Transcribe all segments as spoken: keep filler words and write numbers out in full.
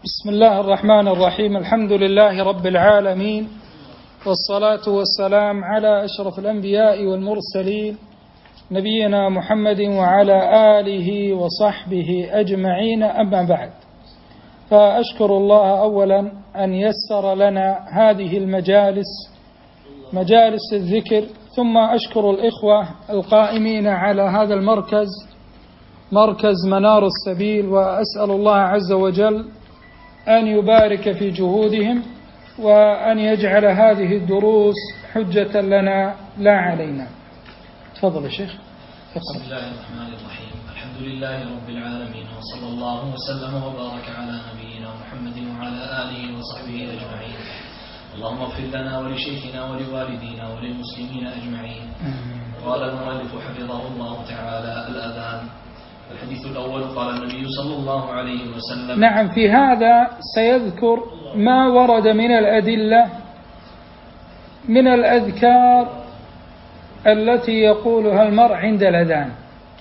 بسم الله الرحمن الرحيم. الحمد لله رب العالمين، والصلاة والسلام على أشرف الأنبياء والمرسلين نبينا محمد وعلى آله وصحبه أجمعين. أما بعد، فأشكر الله أولا أن يسر لنا هذه المجالس مجالس الذكر، ثم أشكر الإخوة القائمين على هذا المركز مركز منار السبيل، وأسأل الله عز وجل أن يبارك في جهودهم وأن يجعل هذه الدروس حجة لنا لا علينا. تفضل يا شيخ. بسم الله الرحمن الرحيم. الحمد لله رب العالمين، وصلى الله وسلم وبارك على نبينا محمد وعلى آله وصحبه أجمعين. اللهم اغفر لنا ولشيخنا ولوالدينا وللمسلمين أجمعين. قال المؤلف حفظه الله تعالى: الأذان. الحديث الأول: قال النبي صلى الله عليه وسلم. نعم، في هذا سيذكر ما ورد من الأدلة من الأذكار التي يقولها المرء عند الأذان.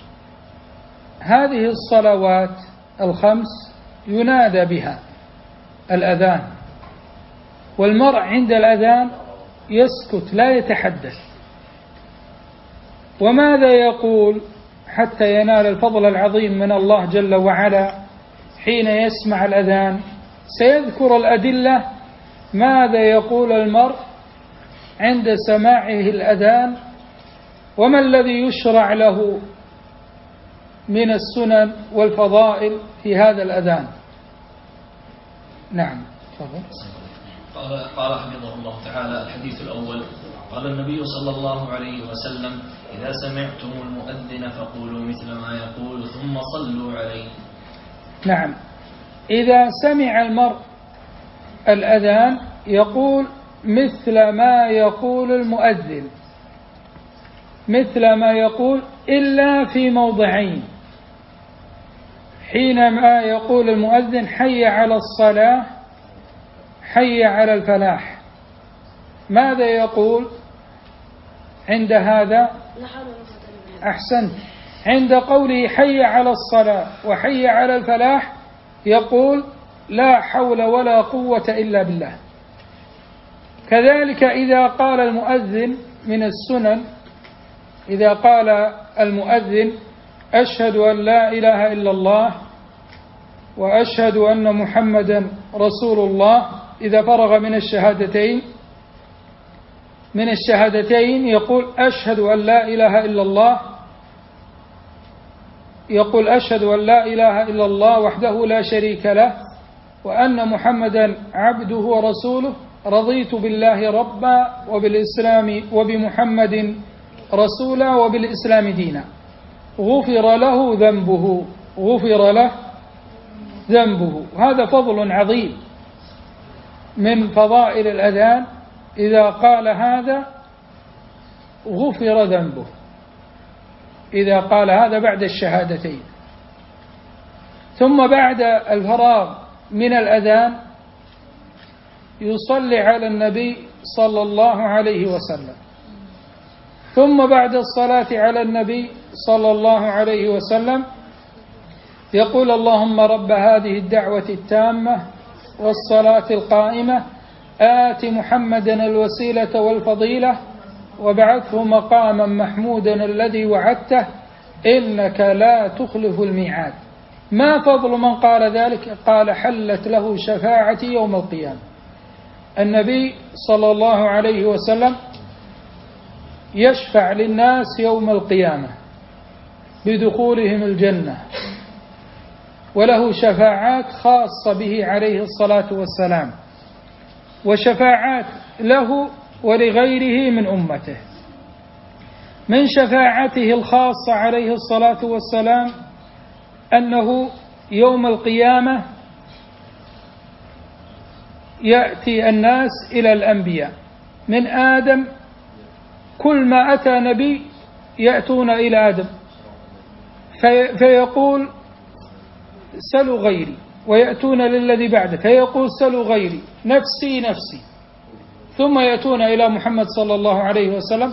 هذه الصلوات الخمس ينادى بها الأذان، والمرء عند الأذان يسكت لا يتحدث. وماذا يقول حتى ينال الفضل العظيم من الله جل وعلا حين يسمع الأذان؟ سيذكر الأدلة ماذا يقول المرء عند سماعه الأذان، وما الذي يشرع له من السنن والفضائل في هذا الأذان. نعم، تفضل. قال قال حفظه الله تعالى: الحديث الأول: قال النبي صلى الله عليه وسلم: إذا سمعتم المؤذن فقولوا مثل ما يقول ثم صلوا عليه. نعم، إذا سمع المرء الأذان يقول مثل ما يقول المؤذن، مثل ما يقول، إلا في موضعين. حينما يقول المؤذن: حي على الصلاة، حي على الفلاح، ماذا يقول عند هذا؟ أحسنت. عند قوله حي على الصلاة وحي على الفلاح يقول: لا حول ولا قوة إلا بالله. كذلك إذا قال المؤذن من السنن، إذا قال المؤذن: أشهد أن لا إله إلا الله وأشهد أن محمدا رسول الله، إذا فرغ من الشهادتين من الشهادتين يقول: أشهد أن لا إله إلا الله يقول أشهد أن لا إله إلا الله وحده لا شريك له وأن محمدا عبده ورسوله، رضيت بالله ربا وبالإسلام وبمحمد رسولا وبالإسلام دينا، غفر له ذنبه غفر له ذنبه. هذا فضل عظيم من فضائل الأذان. إذا قال هذا غفر ذنبه، إذا قال هذا بعد الشهادتين. ثم بعد الفراغ من الأذان يصلي على النبي صلى الله عليه وسلم. ثم بعد الصلاة على النبي صلى الله عليه وسلم يقول: اللهم رب هذه الدعوة التامة والصلاة القائمة آت محمدا الوسيلة والفضيلة وابعثه مقاما محمودا الذي وعدته إنك لا تخلف الميعاد. ما فضل من قال ذلك؟ قال: حلت له شفاعتي يوم القيامة. النبي صلى الله عليه وسلم يشفع للناس يوم القيامة بدخولهم الجنة، وله شفاعات خاصة به عليه الصلاة والسلام، وشفاعات له ولغيره من أمته. من شفاعته الخاصة عليه الصلاة والسلام أنه يوم القيامة يأتي الناس إلى الأنبياء من آدم، كل ما أتى نبي يأتون إلى آدم في فيقول: سلوا غيري، ويأتون للذي بعده فيقول: سلوا غيري، نفسي نفسي. ثم يأتون إلى محمد صلى الله عليه وسلم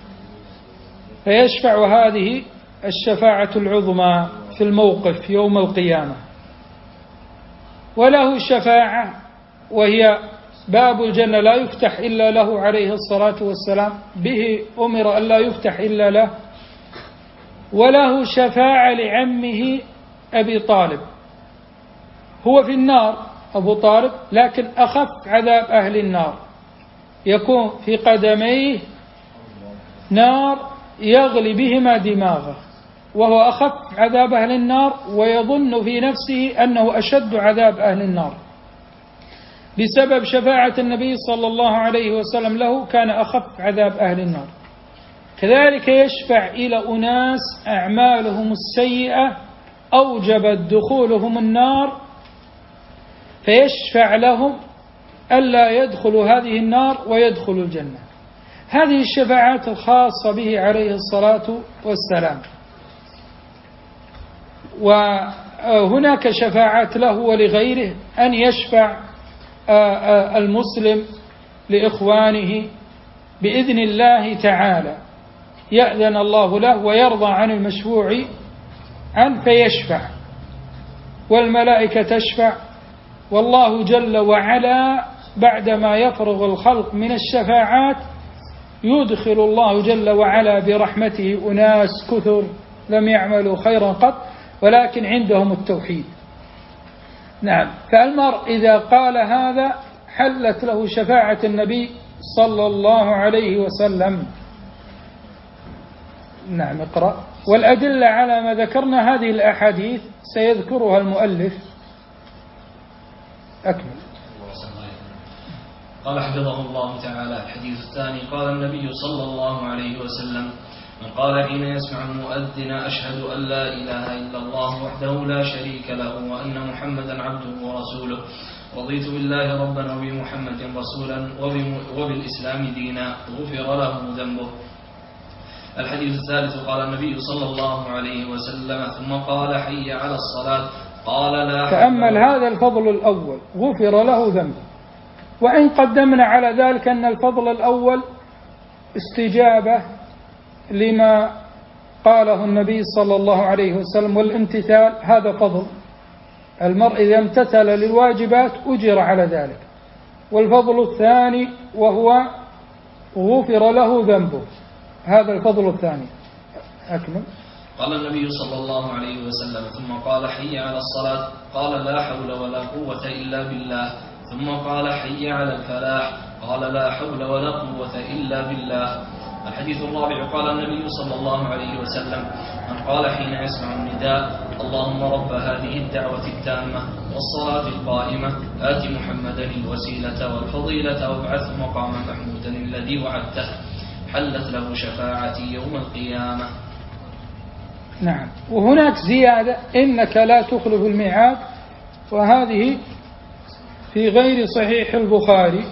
فيشفع هذه الشفاعة العظمى في الموقف يوم القيامة. وله شفاعة وهي باب الجنة لا يفتح إلا له عليه الصلاة والسلام، به أمر أن لا يفتح إلا له. وله شفاعة لعمه أبي طالب، هو في النار أبو طالب، لكن أخف عذاب أهل النار، يكون في قدميه نار يغلي بهما دماغه، وهو أخف عذاب أهل النار، ويظن في نفسه أنه أشد عذاب أهل النار بسبب شفاعة النبي صلى الله عليه وسلم له، كان أخف عذاب أهل النار. كذلك يشفع إلى أناس أعمالهم السيئة أوجبت دخولهم النار، فيشفع لهم ألا يدخلوا هذه النار ويدخلوا الجنة. هذه الشفاعات الخاصة به عليه الصلاة والسلام. وهناك شفاعات له ولغيره، أن يشفع المسلم لإخوانه بإذن الله تعالى، يأذن الله له ويرضى عن المشفوع عنه فيشفع، والملائكة تشفع، والله جل وعلا بعدما يفرغ الخلق من الشفاعات يدخل الله جل وعلا برحمته أناس كثر لم يعملوا خيرا قط ولكن عندهم التوحيد. نعم، فالمرء إذا قال هذا حلت له شفاعة النبي صلى الله عليه وسلم. نعم، اقرأ. والأدلة على ما ذكرنا هذه الأحاديث سيذكرها المؤلف. أكمل. قال حفظه الله تعالى: الحديث الثاني: قال النبي صلى الله عليه وسلم: من قال حين يسمع المؤذن أشهد أن لا إله إلا الله وحده لا شريك له وأن محمدا عبده ورسوله رضيت بالله ربا وبمحمد رسولا وبالإسلام دينا غفر له ذنبه. الحديث الثالث: قال النبي صلى الله عليه وسلم ثم قال حي على الصلاة قال لا. تأمل هذا الفضل الأول، غفر له ذنبه. وإن قدمنا على ذلك أن الفضل الأول استجابة لما قاله النبي صلى الله عليه وسلم، والامتثال هذا فضل. المرء إذا امتثل للواجبات أجر على ذلك. والفضل الثاني وهو غفر له ذنبه، هذا الفضل الثاني. أكمل. قال النبي صلى الله عليه وسلم ثم قال حي على الصلاة قال لا حول ولا قوة إلا بالله. ثم قال حي على الفلاح قال لا حول ولا قوة إلا بالله. الحديث الرابع: قال النبي صلى الله عليه وسلم: من قال حين يسمع النداء اللهم رب هذه الدعوة التامة والصلاة القائمة آت محمدا الوسيلة والفضيلة وابعثه مقاما محمودا الذي وعدته حلت له شفاعتي يوم القيامة. نعم. وهناك زيادة: إنك لا تخلف الميعاد، وهذه في غير صحيح البخاري،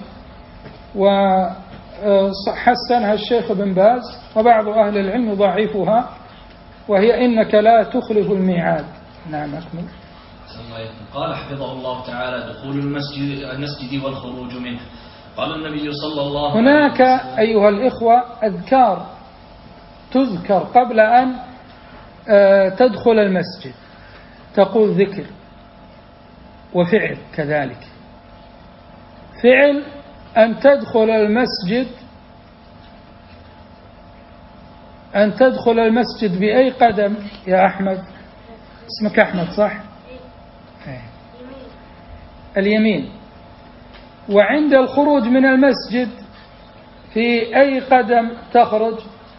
وحسنها الشيخ بن باز وبعض أهل العلم ضعيفها، وهي إنك لا تخلف الميعاد. نعم، أكمل. قال حفظه الله تعالى: دخول المسجد المسجد والخروج منه. قال النبي صلى الله عليه وسلم: هناك أيها الإخوة أذكار تذكر قبل أن تدخل المسجد، تقول ذكر وفعل كذلك. فعل: أن تدخل المسجد أن تدخل المسجد بأي قدم يا أحمد؟ اسمك أحمد صح؟ اليمين. وعند الخروج من المسجد في أي قدم تخرج؟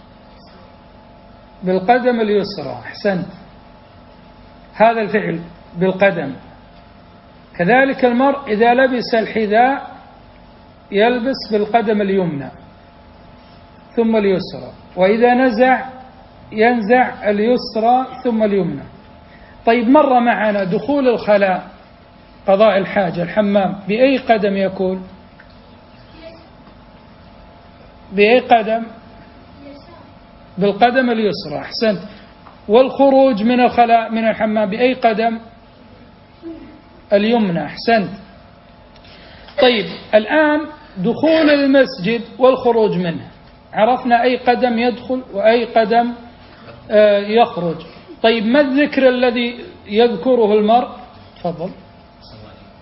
بالقدم اليسرى. أحسنت، هذا الفعل بالقدم. كذلك المرء إذا لبس الحذاء يلبس بالقدم اليمنى ثم اليسرى، وإذا نزع ينزع اليسرى ثم اليمنى. طيب، مر معنا دخول الخلاء قضاء الحاجة الحمام بأي قدم يكون؟ بأي قدم؟ بالقدم اليسرى. أحسنت. والخروج من الخلاء من الحمام بأي قدم؟ اليمنى. أحسنت. طيب، الآن دخول المسجد والخروج منه، عرفنا أي قدم يدخل وأي قدم يخرج. طيب، ما الذكر الذي يذكره المرء؟ تفضل.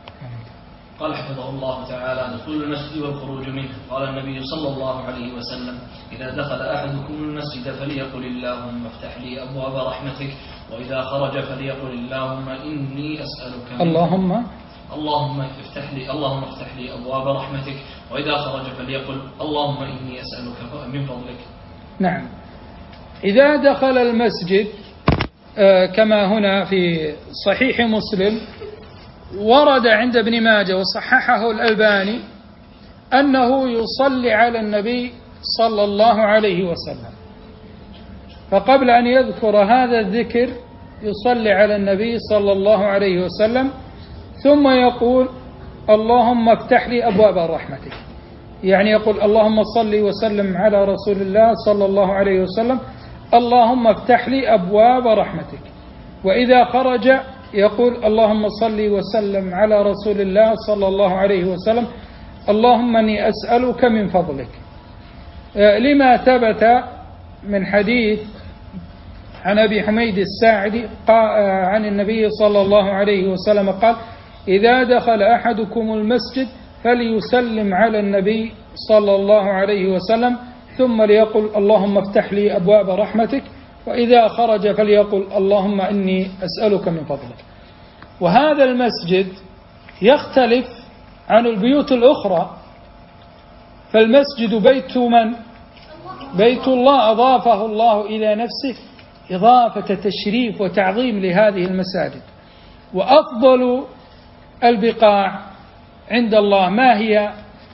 قال حفظه الله تعالى: دخول المسجد والخروج منه. قال النبي صلى الله عليه وسلم: إذا دخل أحدكم المسجد فليقل اللهم افتح لي أبواب رحمتك، وإذا خرج فليقل اللهم إني أسألك اللهم اللهم افتح لي اللهم افتح لي أبواب رحمتك، وإذا خرج فليقل اللهم إني أسألك من فضلك. نعم. إذا دخل المسجد كما هنا في صحيح مسلم ورد عند ابن ماجه وصححه الألباني أنه يصلي على النبي صلى الله عليه وسلم، فقبل أن يذكر هذا الذكر يصلي على النبي صلى الله عليه وسلم، ثم يقول اللهم افتح لي أبواب رحمتك، يعني يقول اللهم صل وسلم على رسول الله صلى الله عليه وسلم، اللهم افتح لي أبواب رحمتك. وإذا خرج يقول اللهم صل وسلم على رسول الله صلى الله عليه وسلم، اللهم اني أسألك من فضلك، لما ثبت من حديث عن أبي حميد الساعدي عن النبي صلى الله عليه وسلم قال: إذا دخل أحدكم المسجد فليسلم على النبي صلى الله عليه وسلم، ثم ليقل اللهم افتح لي أبواب رحمتك، وإذا خرج فليقل اللهم إني أسألك من فضلك. وهذا المسجد يختلف عن البيوت الأخرى، فالمسجد بيت من؟ بيت الله، أضافه الله إلى نفسه إضافة تشريف وتعظيم لهذه المساجد. وأفضل البقاع عند الله ما هي؟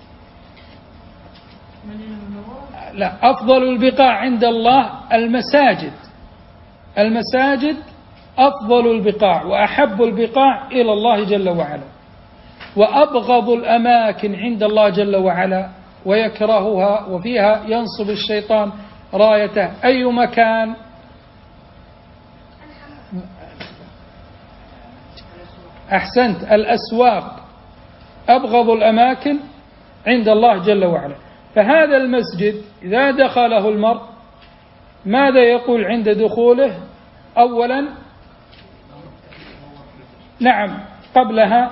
لا، أفضل البقاع عند الله المساجد. المساجد أفضل البقاع وأحب البقاع إلى الله جل وعلا، وأبغض الأماكن عند الله جل وعلا ويكرهها وفيها ينصب الشيطان رايته أي مكان؟ أحسنت، الأسواق أبغض الأماكن عند الله جل وعلا. فهذا المسجد إذا دخله المرء ماذا يقول عند دخوله؟ أولا نعم قبلها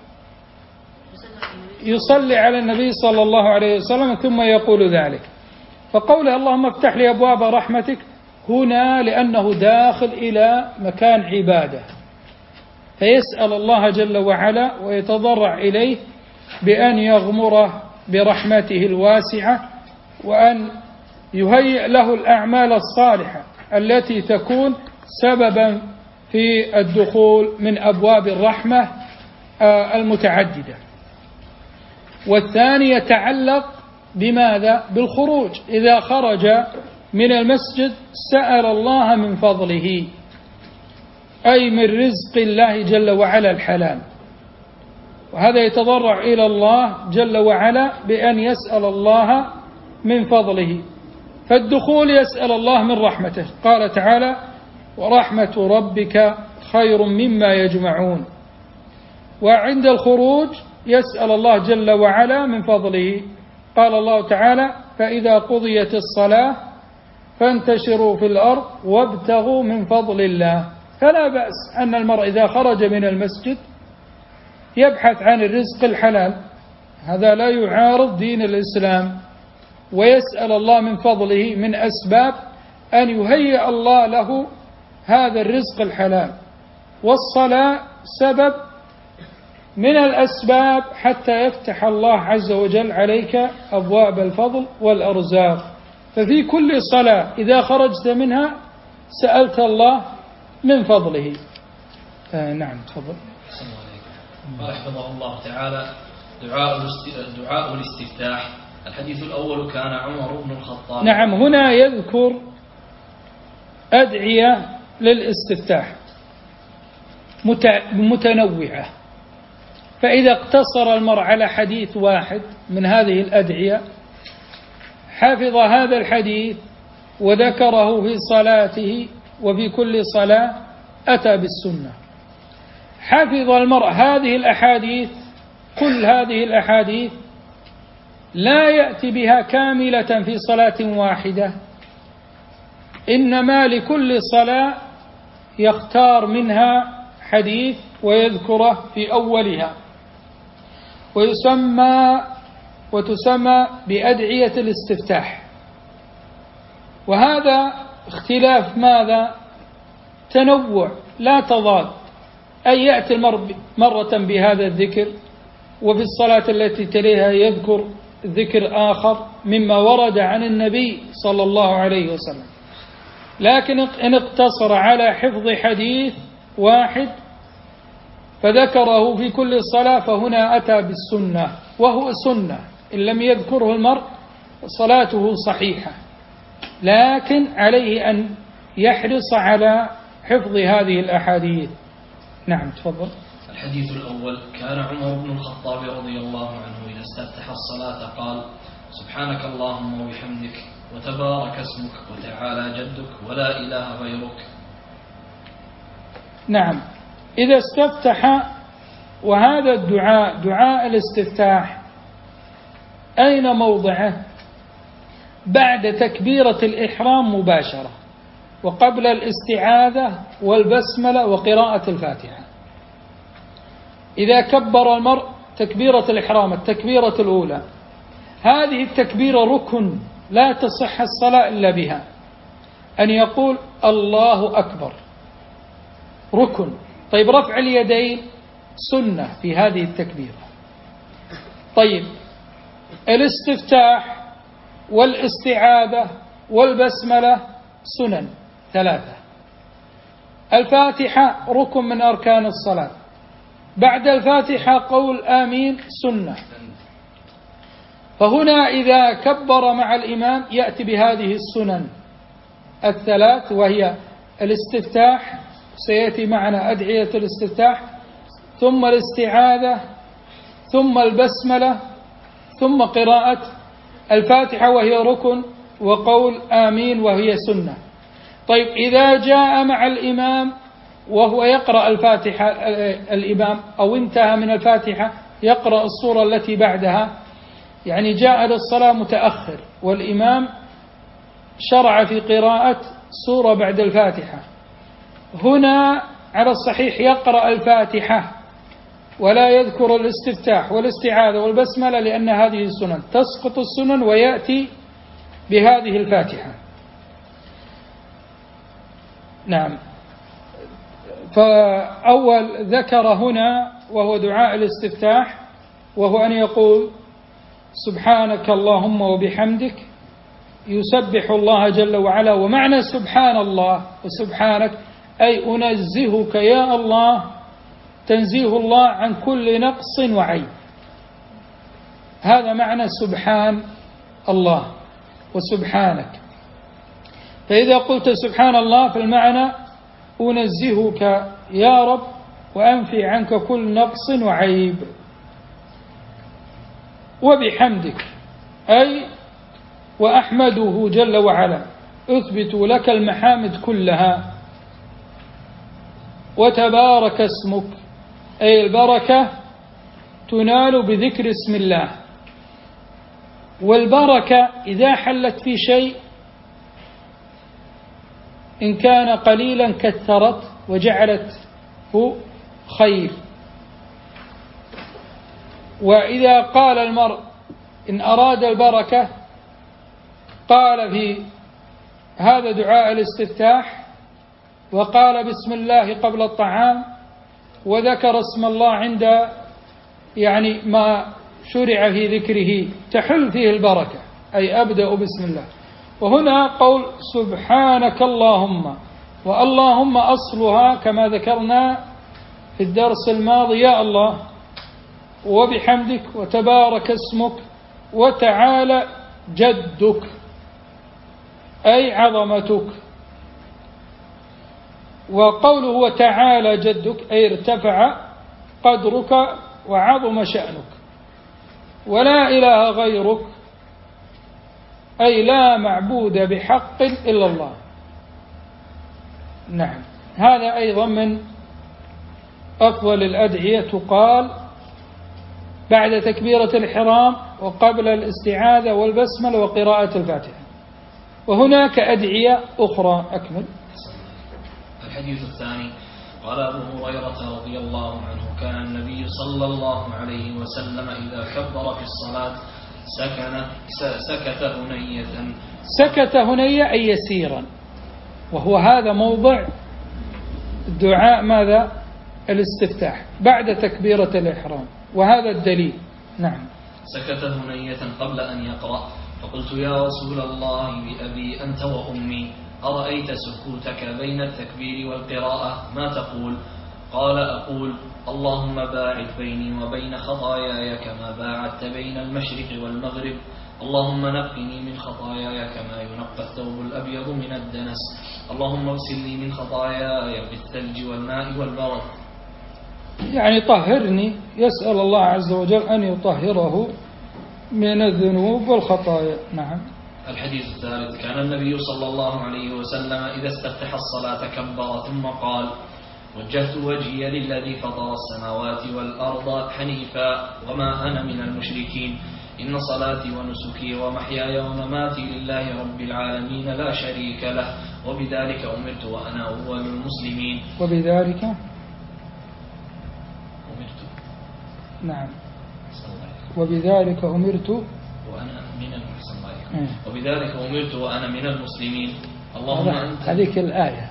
يصلي على النبي صلى الله عليه وسلم ثم يقول ذلك. فقوله اللهم افتح لي أبواب رحمتك هنا لأنه داخل إلى مكان عبادة، فيسأل الله جل وعلا ويتضرع إليه بأن يغمره برحمته الواسعة، وأن يهيئ له الأعمال الصالحة التي تكون سببا في الدخول من أبواب الرحمة المتعددة. والثاني يتعلق بماذا؟ بالخروج. إذا خرج من المسجد سأل الله من فضله، أي من رزق الله جل وعلا الحلال، وهذا يتضرع إلى الله جل وعلا بأن يسأل الله من فضله. فالدخول يسأل الله من رحمته، قال تعالى ورحمة ربك خير مما يجمعون. وعند الخروج يسأل الله جل وعلا من فضله، قال الله تعالى فإذا قضيت الصلاة فانتشروا في الأرض وابتغوا من فضل الله. فلا بأس أن المرء إذا خرج من المسجد يبحث عن الرزق الحلال، هذا لا يعارض دين الإسلام، ويسأل الله من فضله من أسباب أن يهيئ الله له هذا الرزق الحلال. والصلاة سبب من الأسباب حتى يفتح الله عز وجل عليك أبواب الفضل والأرزاق. ففي كل صلاة إذا خرجت منها سألت الله من فضله. آه نعم تفضل. قال حفظه الله تعالى دعاء دعاء الاستفتاح. الحديث الأول كان عمر بن الخطاب. نعم، هنا يذكر أدعية للاستفتاح متنوعة، فإذا اقتصر المرء على حديث واحد من هذه الأدعية حفظ هذا الحديث وذكره في صلاته وفي كل صلاة أتى بالسنة. حفظ المرء هذه الأحاديث، كل هذه الأحاديث لا يأتي بها كاملة في صلاة واحدة، إنما لكل صلاة يختار منها حديث ويذكره في أولها. ويسمى وتسمى بأدعية الاستفتاح. وهذا اختلاف ماذا؟ تنوع لا تضاد، أي يأتي المرء مرة بهذا الذكر، وفي الصلاة التي تليها يذكر ذكر آخر مما ورد عن النبي صلى الله عليه وسلم. لكن إن اقتصر على حفظ حديث واحد فذكره في كل صلاة فهنا أتى بالسنة، وهو سنة إن لم يذكره المرء صلاته صحيحة، لكن عليه أن يحرص على حفظ هذه الأحاديث. نعم تفضل. الحديث الأول: كان عمر بن الخطاب رضي الله عنه إذا استفتح الصلاة قال: سبحانك اللهم وبحمدك وتبارك اسمك وتعالى جدك ولا إله غيرك. نعم، إذا استفتح، وهذا الدعاء دعاء الاستفتاح أين موضعه؟ بعد تكبيرة الإحرام مباشرة، وقبل الاستعاذة والبسملة وقراءة الفاتحة. إذا كبر المرء تكبيرة الإحرام التكبيرة الأولى، هذه التكبيرة ركن لا تصح الصلاة إلا بها، أن يقول الله أكبر ركن. طيب رفع اليدين سنة في هذه التكبيرة. طيب الاستفتاح والاستعاذة والبسملة سنن ثلاثة. الفاتحة ركن من أركان الصلاة، بعد الفاتحة قول آمين سنة. فهنا إذا كبر مع الإمام يأتي بهذه السنن الثلاث، وهي الاستفتاح، سيأتي معنا أدعية الاستفتاح، ثم الاستعاذة، ثم البسملة، ثم قراءة الفاتحة وهي ركن، وقول آمين وهي سنة. طيب إذا جاء مع الإمام وهو يقرأ الفاتحة الإمام، أو انتهى من الفاتحة يقرأ الصورة التي بعدها، يعني جاء للصلاة متأخر والإمام شرع في قراءة سورة بعد الفاتحة، هنا على الصحيح يقرأ الفاتحة ولا يذكر الاستفتاح والاستعاذة والبسملة، لأن هذه السنن تسقط السنن ويأتي بهذه الفاتحة. نعم. فأول ذكر هنا وهو دعاء الاستفتاح، وهو أن يقول سبحانك اللهم وبحمدك، يسبح الله جل وعلا. ومعنى سبحان الله وسبحانك أي أنزهك يا الله، تنزيه الله عن كل نقص وعيب، هذا معنى سبحان الله وسبحانك. فإذا قلت سبحان الله فالمعنى أنزهك يا رب وأنفي عنك كل نقص وعيب. وبحمدك أي وأحمده جل وعلا، أثبت لك المحامد كلها. وتبارك اسمك أي البركة تنال بذكر اسم الله. والبركة إذا حلت في شيء إن كان قليلا كثرت وجعلته خير. وإذا قال المرء إن أراد البركة قال في هذا دعاء الاستفتاح، وقال بسم الله قبل الطعام، وذكر اسم الله عند يعني ما شرع في ذكره، تحل فيه البركة، أي أبدأ بسم الله. وهنا قول سبحانك اللهم، واللهم أصلها كما ذكرنا في الدرس الماضي يا الله، وبحمدك وتبارك اسمك وتعالى جدك أي عظمتك. وقوله وتعالى جدك أي ارتفع قدرك وعظم شأنك. ولا إله غيرك أي لا معبود بحق إلا الله. نعم، هذا أيضا من أفضل الأدعية، تقال بعد تكبيرة الإحرام وقبل الاستعاذة والبسملة وقراءة الفاتحة. وهناك أدعية أخرى. أكمل. الحديث الثاني: قال أبو هريرة رضي الله عنه كان النبي صلى الله عليه وسلم إذا كبر في الصلاة سكن سكت هنية سكت هنية أي يسيرا، وهو هذا موضع الدعاء ماذا؟ الاستفتاح بعد تكبيرة الإحرام، وهذا الدليل. نعم. سكت هنية قبل أن يقرأ، فقلت يا رسول الله بأبي أنت وأمي أرأيت سكوتك بين التكبير والقراءة ما تقول؟ قال أقول اللهم باعد بيني وبين خطاياي كما باعدت بين المشرق والمغرب، اللهم نقني من خطاياي كما ينقى الثوب الأبيض من الدنس، اللهم اغسلني من خطاياي بالثلج والماء والبرد. يعني طهرني، يسأل الله عز وجل أن يطهره من الذنوب والخطايا. نعم. الحديث الثالث كان النبي صلى الله عليه وسلم إذا استفتح الصلاة كبر ثم قال وجهت وجهي للذي فطر السماوات والأرض حنيفا وما أنا من المشركين، إن صلاتي ونسكي ومحياي ومماتي لله رب العالمين لا شريك له، وبذلك أمرت وأنا أول المسلمين. وبذلك أمرت. نعم. وبذلك أمرت وأنا من المسلمين. وبذلك أمرت وأنا من المسلمين. اللهم أنت هذيك الآية.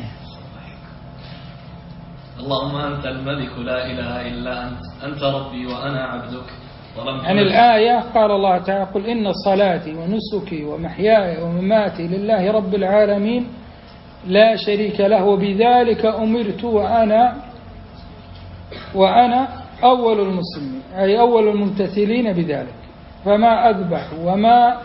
اللهم أنت الملك لا إله إلا أنت، أنت ربي وأنا عبدك. يعني الآية قال الله تعالى قل إن صلاتي ونسكي ومحياي ومماتي لله رب العالمين لا شريك له، وبذلك أمرت وأنا وأنا أول المسلمين، أي أول الممتثلين بذلك. فما أذبح وما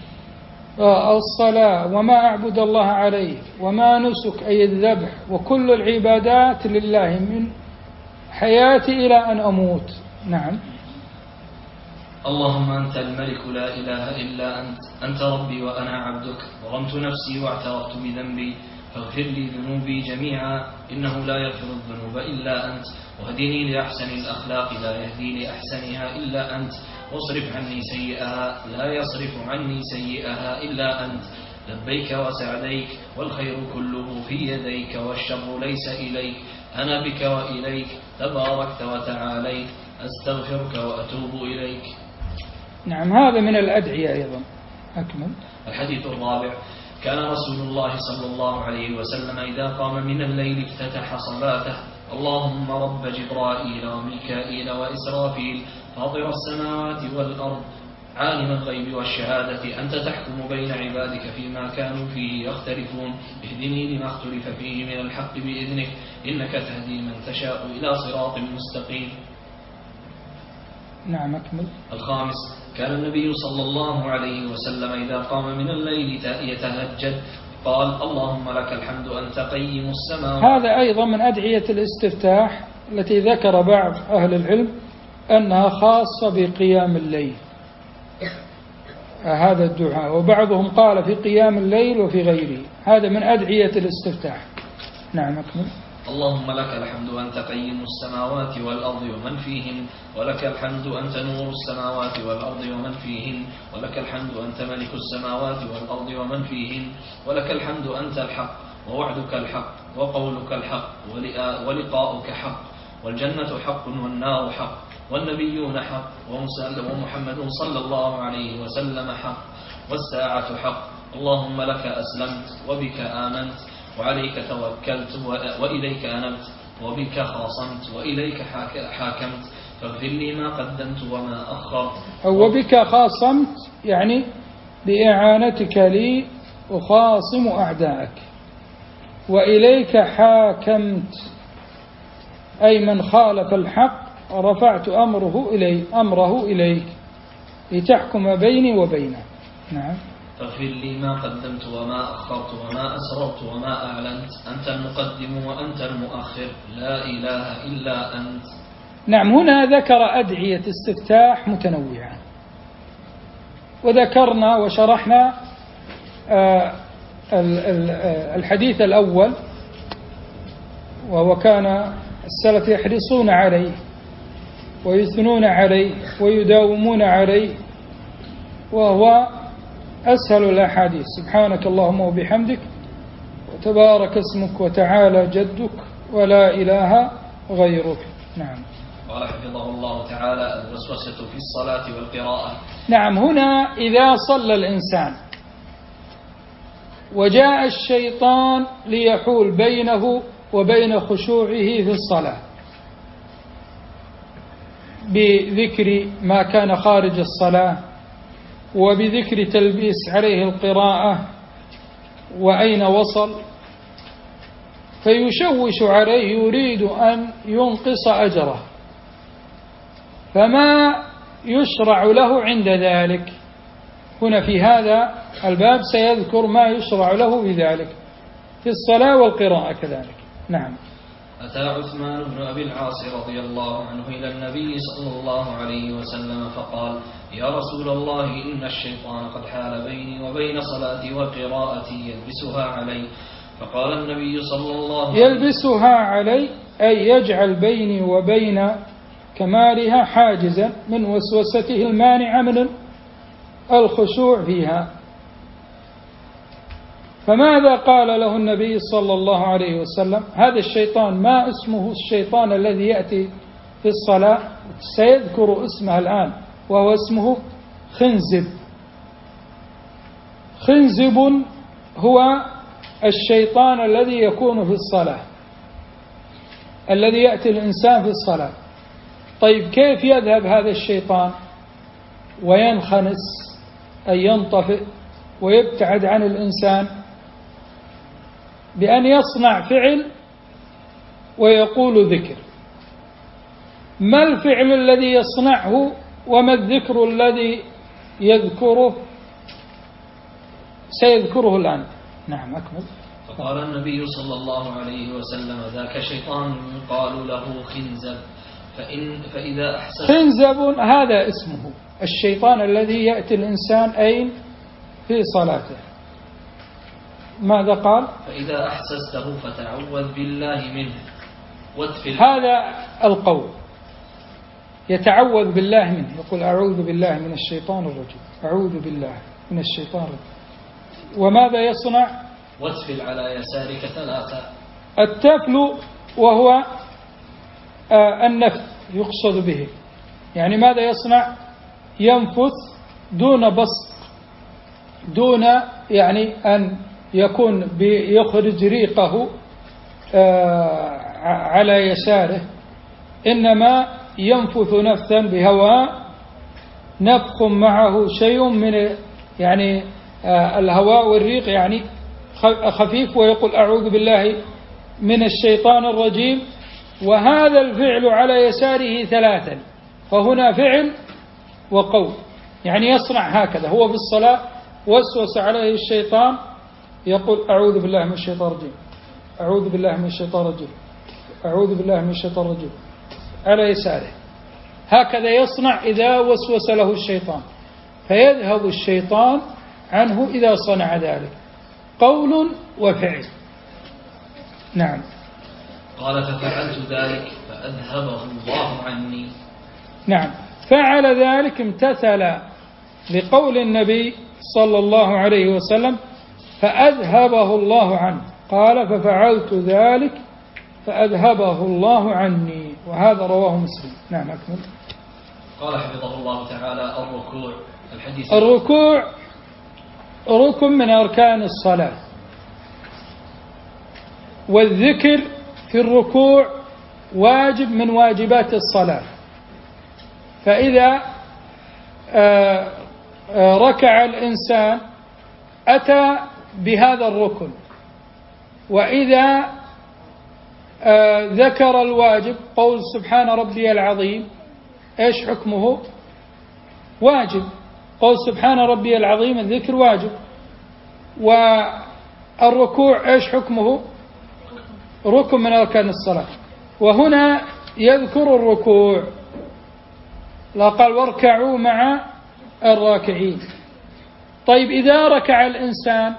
الصلاة وما أعبد الله عليه وما نسك أي الذبح وكل العبادات لله من حياتي إلى أن أموت. نعم. اللهم أنت الملك لا إله إلا أنت، أنت ربي وأنا عبدك، ظلمت نفسي واعترفت بذنبي فاغفر لي ذنوبي جميعا إنه لا يغفر الذنوب إلا أنت، واهدني لأحسن الأخلاق لا يهدي لأحسنها إلا أنت، واصرف عني سيئها لا يصرف عني سيئها إلا أنت، لبيك وسعديك والخير كله في يديك والشر ليس إليك، أنا بك وإليك تباركت وتعاليت، أستغفرك وأتوب إليك. نعم. هذا من الأدعية أيضا. أكمل. الحديث الرابع كان رسول الله صلى الله عليه وسلم إذا قام من الليل افتتح صلاته اللهم رب جبرائيل وميكائيل وإسرافيل فاطر السماوات والأرض عالم الغيب والشهادة أنت تحكم بين عبادك فيما كانوا فيه يختلفون، اهدني لما اختلف فيه من الحق بإذنك إنك تهدي من تشاء إلى صراط مستقيم. نعم. أكمل. الخامس كان النبي صلى الله عليه وسلم إذا قام من الليل يتهجد قال اللهم لك الحمد أنت قيم السماوات. هذا أيضا من أدعية الاستفتاح التي ذكر بعض أهل العلم أنها خاصة بقيام الليل، هذا الدعاء، وبعضهم قال في قيام الليل وفي غيره. هذا من أدعية الاستفتاح. نعم. أكمل. اللهم لك الحمد أنت قيم السماوات والأرض ومن فيهن، ولك الحمد أنت نور السماوات والأرض ومن فيهن، ولك الحمد أنت ملك السماوات والأرض ومن فيهن، ولك الحمد أنت الحق ووعدك الحق وقولك الحق ولقاؤك حق، والجنة حق والنار حق والنبيون حق ومحمد صلى الله عليه وسلم حق والساعة حق. اللهم لك أسلمت وبك آمنت وعليك توكلت وإليك أنبت وبك خاصمت وإليك حاكمت فاغفر لي ما قدمت وما أخرت. وبك خاصمت يعني بإعانتك لي أخاصم أعدائك، وإليك حاكمت أي من خالف الحق رفعت أمره إلي أمره إليك لتحكم بيني وبينه. نعم. فاغفر لي ما قدمت وما أخرت وما أسررت وما أعلنت أنت المقدم وأنت المؤخر لا إله إلا أنت. نعم. هنا ذكر أدعية استفتاح متنوعة، وذكرنا وشرحنا الحديث الأول وهو كان السلف يحرصون عليه ويثنون عليه ويداومون عليه، وهو أسهل الأحاديث سبحانك اللهم وبحمدك وتبارك اسمك وتعالى جدك ولا إله غيرك. نعم. قال حفظه الله تعالى: الوسوسة في الصلاة والقراءة. نعم. هنا إذا صلى الإنسان وجاء الشيطان ليحول بينه وبين خشوعه في الصلاة بذكر ما كان خارج الصلاة وبذكر تلبيس عليه القراءة وأين وصل، فيشوش عليه يريد أن ينقص أجره، فما يشرع له عند ذلك؟ هنا في هذا الباب سيذكر ما يشرع له بذلك في الصلاة والقراءة كذلك. نعم. أتى عثمان بن أبي العاص رضي الله عنه إلى النبي صلى الله عليه وسلم فقال: يا رسول الله، إن الشيطان قد حال بيني وبين صلاتي وقراءتي يلبسها علي. فقال النبي صلى الله عليه وسلم: يلبسها علي أي يجعل بيني وبين كمالها حاجزا من وسوسته المانعة من الخشوع فيها. فماذا قال له النبي صلى الله عليه وسلم؟ هذا الشيطان ما اسمه الشيطان الذي يأتي في الصلاة، سيذكر اسمه الآن، وهو اسمه خنزب. خنزب هو الشيطان الذي يكون في الصلاة، الذي يأتي الإنسان في الصلاة. طيب كيف يذهب هذا الشيطان وينخنس أي ينطفئ ويبتعد عن الإنسان؟ بأن يصنع فعل ويقول ذكر. ما الفعل الذي يصنعه وما الذكر الذي يذكره؟ سيذكره الآن. نعم أكمل. فقال النبي صلى الله عليه وسلم: ذاك شيطان يقال له خنزب، فإن فإذا أحسست. خنزب هذا اسمه الشيطان الذي يأتي الإنسان أين؟ في صلاته. ماذا قال؟ فإذا أحسسته فتعوذ بالله منه وادفل. هذا القول، يتعوذ بالله منه، يقول أعوذ بالله من الشيطان الرجيم، أعوذ بالله من الشيطان الرجيم. وماذا يصنع؟ وادفل على يسارك ثلاثة. التفل وهو آه النفث يقصد به، يعني ماذا يصنع؟ ينفث دون بسط، دون يعني أن يكون يخرج ريقه آه على يساره، إنما ينفث نفثا بهواء، نفخ معه شيء من يعني آه الهواء والريق يعني خفيف، ويقول أعوذ بالله من الشيطان الرجيم. وهذا الفعل على يساره ثلاثا، فهنا فعل وقول، يعني يصنع هكذا. هو في الصلاة وسوس عليه الشيطان، يقول أعوذ بالله من الشيطان الرجيم، أعوذ بالله من الشيطان الرجيم، أعوذ بالله من الشيطان الرجيم، على يساره. هكذا يصنع إذا وسوس له الشيطان، فيذهب الشيطان عنه إذا صنع ذلك، قول وفعل. نعم. قال: ففعلت ذلك فأذهبه الله عني. نعم. فعل ذلك، امتثل لقول النبي صلى الله عليه وسلم فأذهبه الله عنه. قال: ففعلت ذلك فأذهبه الله عني. وهذا رواه مسلم. نعم أكمل. قال حفظه الله تعالى: الركوع. الحديث الركوع ركن من أركان الصلاة، والذكر في الركوع واجب من واجبات الصلاة. فإذا ركع الإنسان أتى بهذا الركن، وإذا ذكر الواجب قول سبحان ربي العظيم، إيش حكمه؟ واجب. قول سبحان ربي العظيم الذكر واجب. والركوع إيش حكمه؟ ركن من أركان الصلاة. وهنا يذكر الركوع، لا قال واركعوا مع الراكعين. طيب إذا ركع الإنسان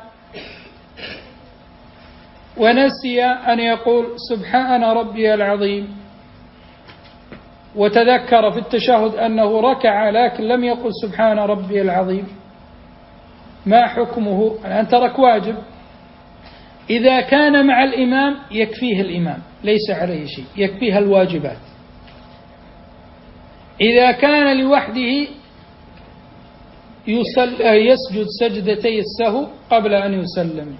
ونسي أن يقول سبحان ربي العظيم، وتذكر في التشهد أنه ركع لكن لم يقل سبحان ربي العظيم، ما حكمه؟ الآن ترك واجب. إذا كان مع الإمام يكفيه الإمام، ليس عليه شيء، يكفيها الواجبات. إذا كان لوحده يسجد سجدتي السهو قبل أن يسلم.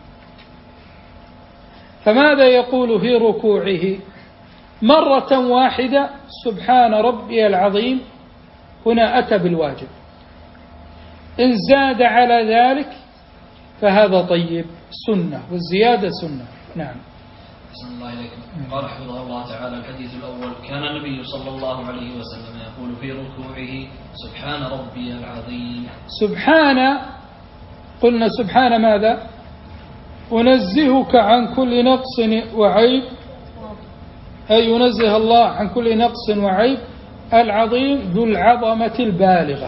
فماذا يقول في ركوعه؟ مرة واحدة سبحان ربي العظيم، هنا أتى بالواجب. إن زاد على ذلك فهذا طيب، سنة، والزيادة سنة. نعم. أحسن الله إليكم. قال حفظه الله تعالى: الحديث الأول: كان النبي صلى الله عليه وسلم يقول في ركوعه: سبحان ربي العظيم. سبحان، قلنا سبحان ماذا؟ أنزهك عن كل نقص وعيب، أي ينزه الله عن كل نقص وعيب، العظيم ذو العظمة البالغة.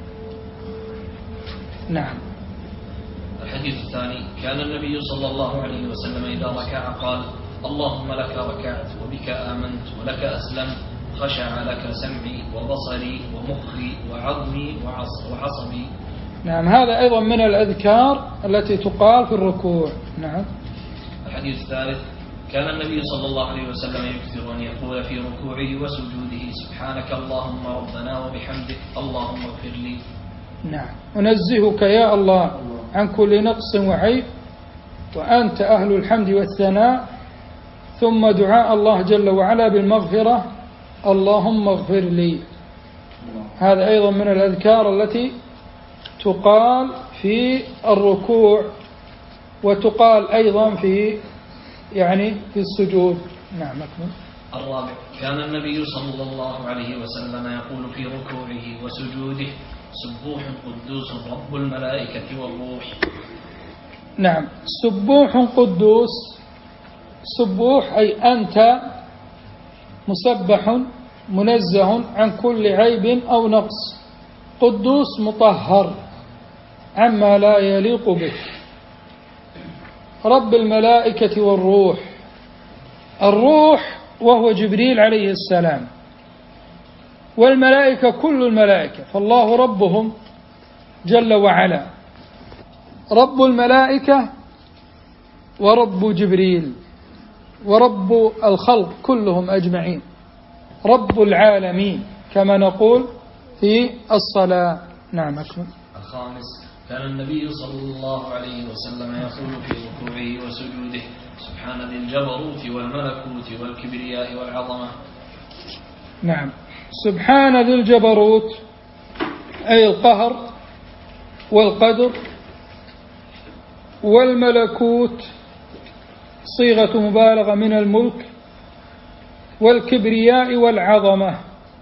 نعم. الحديث الثاني: كان النبي صلى الله عليه وسلم إذا ركع قال: اللهم لك ركعت وبك آمنت ولك أسلمت، خشع لك سمعي وبصري ومخي وعظمي وعصبي. نعم، هذا أيضا من الأذكار التي تقال في الركوع. نعم. الحديث الثالث: كان النبي صلى الله عليه وسلم يكثر أن يقول في ركوعه وسجوده: سبحانك اللهم ربنا وبحمدك اللهم اغفر لي. نعم. أنزهك يا الله عن كل نقص وعيب، وأنت أهل الحمد والثناء. ثم دعاء الله جل وعلا بالمغفرة: اللهم اغفر لي. هذا أيضا من الأذكار التي تقال في الركوع، وتقال أيضا في يعني في السجود. نعم. أكمل. الرابع: كان النبي صلى الله عليه وسلم يقول في ركوعه وسجوده: سبوح قدوس رب الملائكة والروح. نعم. سبوح قدوس، سبوح أي أنت مسبح منزه عن كل عيب أو نقص، قدوس مطهر عما لا يليق بك، رب الملائكة والروح. الروح وهو جبريل عليه السلام، والملائكة كل الملائكة، فالله ربهم جل وعلا، رب الملائكة ورب جبريل ورب الخلق كلهم أجمعين، رب العالمين كما نقول في الصلاة. نعم. أكمل. الخامس: كان النبي صلى الله عليه وسلم يقول في ركوعه وسجوده: سبحان ذي الجبروت والملكوت والكبرياء والعظمة. نعم. سبحان ذي الجبروت أي القهر والقدر، والملكوت صيغة مبالغة من الملك، والكبرياء والعظمة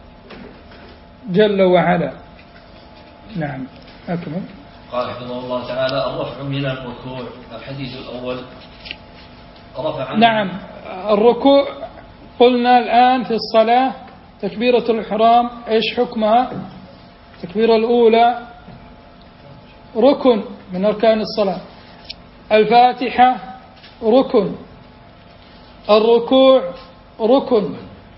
جل وعلا. نعم. أكمل. قال حفظه الله تعالى: الرفع من الركوع. الحديث الأول: رفع. نعم. الركوع قلنا الآن في الصلاة تكبيرة الإحرام إيش حكمها؟ التكبيرة الأولى ركن من أركان الصلاة، الفاتحة ركن، الركوع ركن.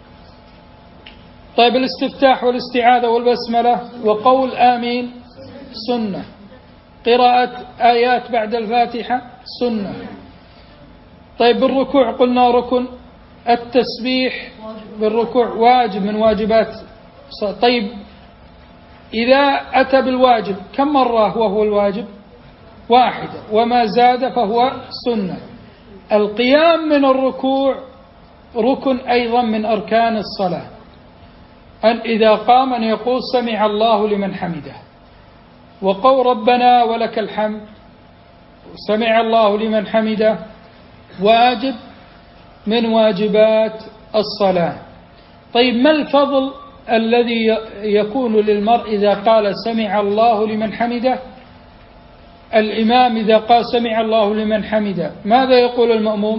طيب الاستفتاح والاستعاذة والبسملة وقول آمين سنة، قراءة آيات بعد الفاتحة سنة. طيب بالركوع قلنا ركن، التسبيح بالركوع واجب من واجبات. طيب إذا أتى بالواجب كم مرة وهو الواجب؟ واحدة، وما زاد فهو سنة. القيام من الركوع ركن أيضا من أركان الصلاة، أن إذا قام أن يقول سمع الله لمن حمده، وقول ربنا ولك الحمد، سمع الله لمن حمده، واجب من واجبات الصلاة. طيب ما الفضل الذي يكون للمرء إذا قال سمع الله لمن حمده؟ الإمام إذا قال سمع الله لمن حمده ماذا يقول المأموم؟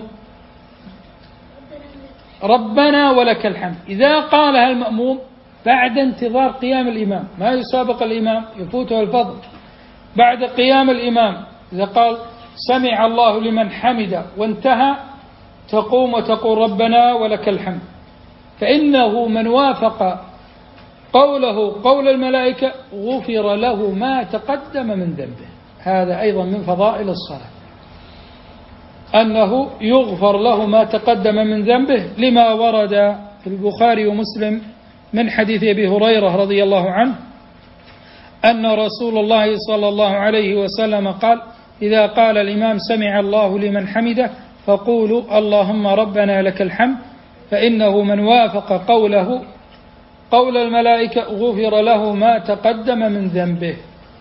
ربنا ولك الحمد. إذا قالها المأموم بعد انتظار قيام الإمام، ما يسابق الإمام يفوته الفضل، بعد قيام الإمام إذا قال سمع الله لمن حمده وانتهى تقوم وتقول ربنا ولك الحمد، فإنه من وافق قوله قول الملائكة غفر له ما تقدم من ذنبه. هذا أيضا من فضائل الصلاة. أنه يغفر له ما تقدم من ذنبه، لما ورد في البخاري ومسلم من حديث أبي هريرة رضي الله عنه أن رسول الله صلى الله عليه وسلم قال: إذا قال الإمام سمع الله لمن حمده فقولوا اللهم ربنا لك الحمد، فإنه من وافق قوله قول الملائكة غفر له ما تقدم من ذنبه.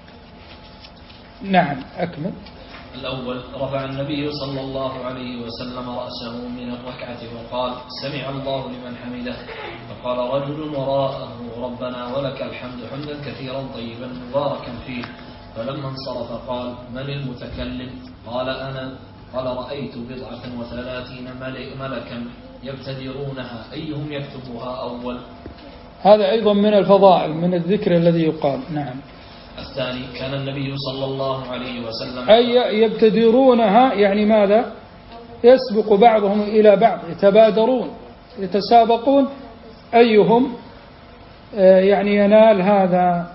نعم أكمل. الأول: رفع النبي صلى الله عليه وسلم رأسه من الركعة وقال: سمع الله لمن حمده، فقال رجل وراءه: ربنا ولك الحمد حمدا كثيرا طيبا مباركا فيه. فلما انصرف قال: من المتكلم؟ قال: أنا. قال: رأيت بضعة وثلاثين ملكا يبتدرونها أيهم يكتبها أول. هذا أيضا من الفضائل، من الذكر الذي يقال. نعم. الثاني: كان النبي صلى الله عليه وسلم أي يبتدرونها، يعني ماذا؟ يسبق بعضهم إلى بعض، يتبادرون يتسابقون أيهم يعني ينال هذا،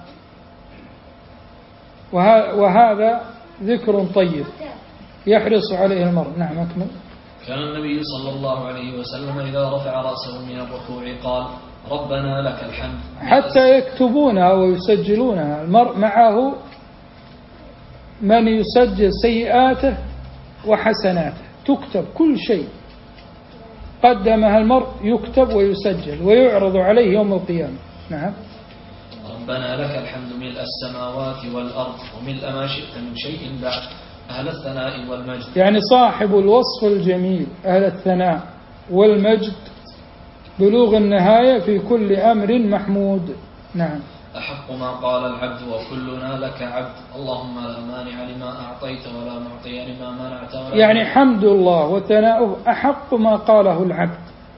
وهذا ذكر طيب يحرص عليه المرء. نعم أكمل. كان النبي صلى الله عليه وسلم إذا رفع رأسه من الركوع قال: ربنا لك الحمد، حتى يكتبونها ويسجلونها. المرء معه من يسجل سيئاته وحسناته، تكتب كل شيء قدمها المرء يكتب ويسجل ويعرض عليه يوم القيامة. نعم. ربنا لك الحمد ملء السماوات والأرض وملء ما شئت من شيء بعد، أهل الثناء والمجد. يعني صاحب الوصف الجميل، أهل الثناء والمجد، بلوغ النهاية في كل أمر محمود. نعم. أحق ما قال العبد وكلنا لك عبد، اللهم لا مانع لما أعطيت ولا معطي لما منعت ولا يعني حمد الله وثناؤه أحق ما قاله العبد،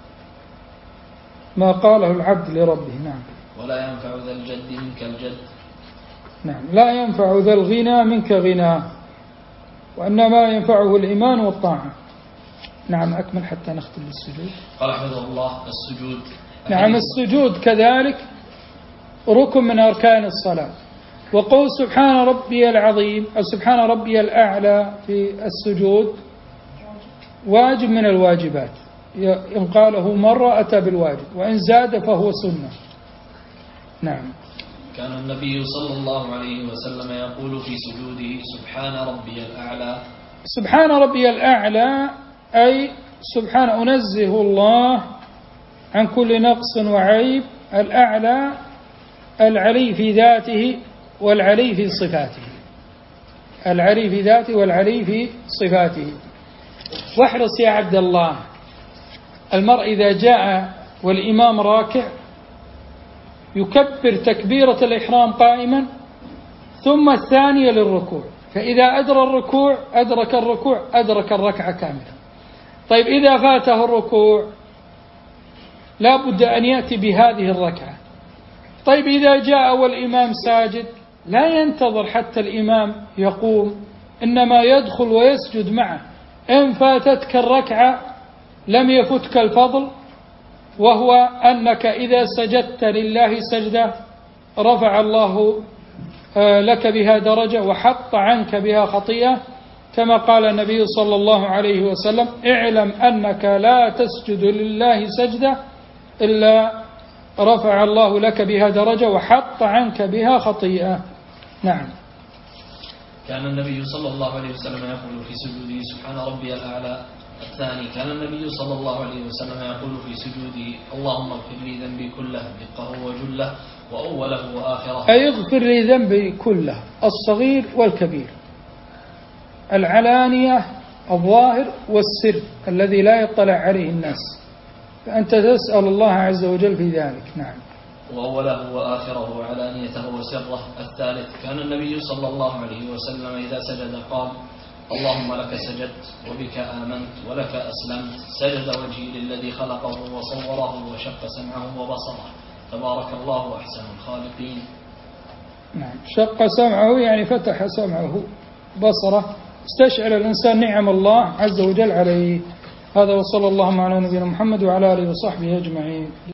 ما قاله العبد لربه. نعم. ولا ينفع ذا الجد منك الجد. نعم. لا ينفع ذا الغنى منك غناه، وإنما ينفعه الإيمان والطاعة. نعم أكمل حتى نختم بالسجود. قال حفظه الله: السجود. نعم. السجود كذلك ركن من أركان الصلاة. وقول سبحان ربي العظيم أو سبحان ربي الأعلى في السجود واجب من الواجبات، إن قاله مرة أتى بالواجب، وإن زاد فهو سنة. نعم. كان النبي صلى الله عليه وسلم يقول في سجوده: سبحان ربي الأعلى. سبحان ربي الأعلى أي سبحان أنزه الله عن كل نقص وعيب. الأعلى العلي في ذاته والعلي في صفاته، العلي في ذاته والعلي في صفاته. واحرص يا عبد الله، المرء إذا جاء والإمام راكع يكبر تكبيرة الإحرام قائما ثم الثانية للركوع، فإذا أدرى الركوع أدرك الركوع أدرك الركعة كاملة. طيب إذا فاته الركوع لا بد أن يأتي بهذه الركعة. طيب إذا جاء والإمام ساجد لا ينتظر حتى الإمام يقوم، إنما يدخل ويسجد معه. إن فاتتك الركعة لم يفتك الفضل، وهو أنك إذا سجدت لله سجدة رفع الله لك بها درجة وحط عنك بها خطيئة، كما قال النبي صلى الله عليه وسلم: اعلم أنك لا تسجد لله سجدة إلا رفع الله لك بها درجة وحط عنك بها خطيئة. نعم. كان النبي صلى الله عليه وسلم يقول في سجوده: سبحان ربي الأعلى. الثاني: كان النبي صلى الله عليه وسلم يقول في سجوده: اللهم اغفر لي ذنبي كله دقه وجله وأوله وآخره. أي اغفر لي ذنبي كله، الصغير والكبير، العلانية الظاهر والسر الذي لا يطلع عليه الناس، فأنت تسأل الله عز وجل في ذلك. نعم. وأوله وآخره وعلانيته وسره. الثالث: كان النبي صلى الله عليه وسلم إذا سجد قال: اللهم لك سجدت وبك آمنت ولك أسلمت، سجد وجهي للذي خلقه وصوره وشق سمعه وبصره، تبارك الله أحسن الخالقين. نعم. شق سمعه يعني فتح سمعه بصره، استشعر الإنسان نعم الله عز وجل عليه. هذا وصلى الله على نبينا محمد وعلى آله وصحبه أجمعين.